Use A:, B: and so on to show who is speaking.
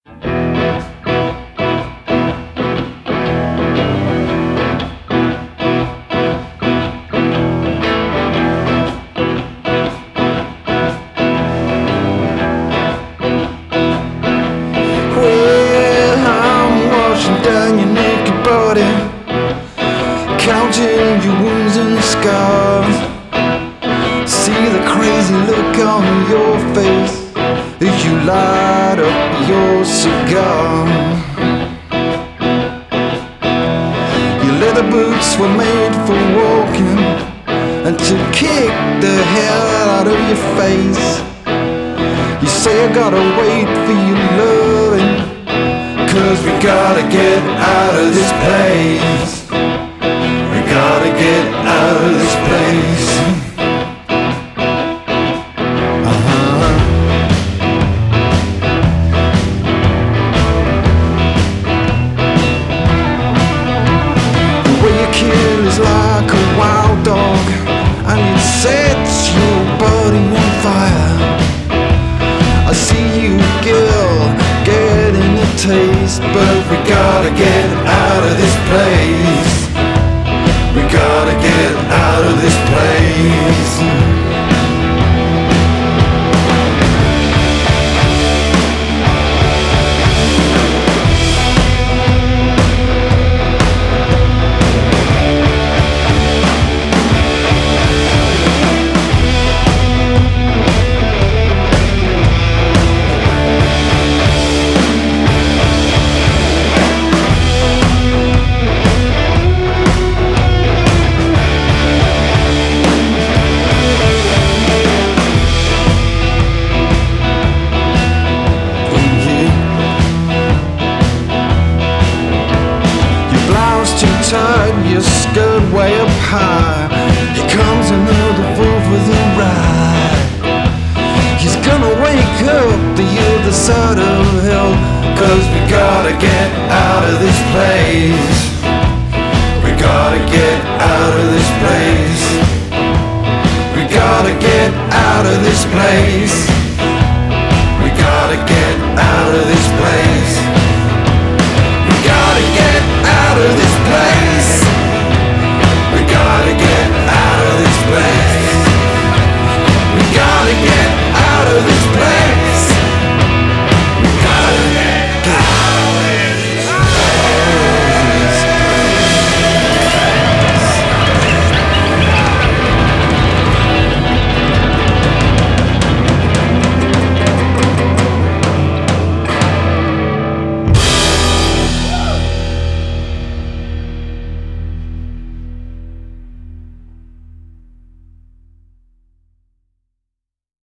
A: Well, I'm washing down your naked body, counting your wounds and scars. See the crazy look on your face as you light up your cigar. Your leather boots were made for walking and to kick the hell out of your face. You say I gotta wait for your loving, 'cause we gotta get out of this place. We gotta get out of this place. The way you kill is like a wild dog, and it sets your body on fire. I see you, girl, getting a taste, but we gotta get out of this place. We gotta get out of this place. Too tight, your skirt way up high. Here comes another fool for the ride. He's gonna wake up the other side of hell, 'cause we gotta get out of this place. We gotta get out of this place. We gotta get out of this place. We gotta get out of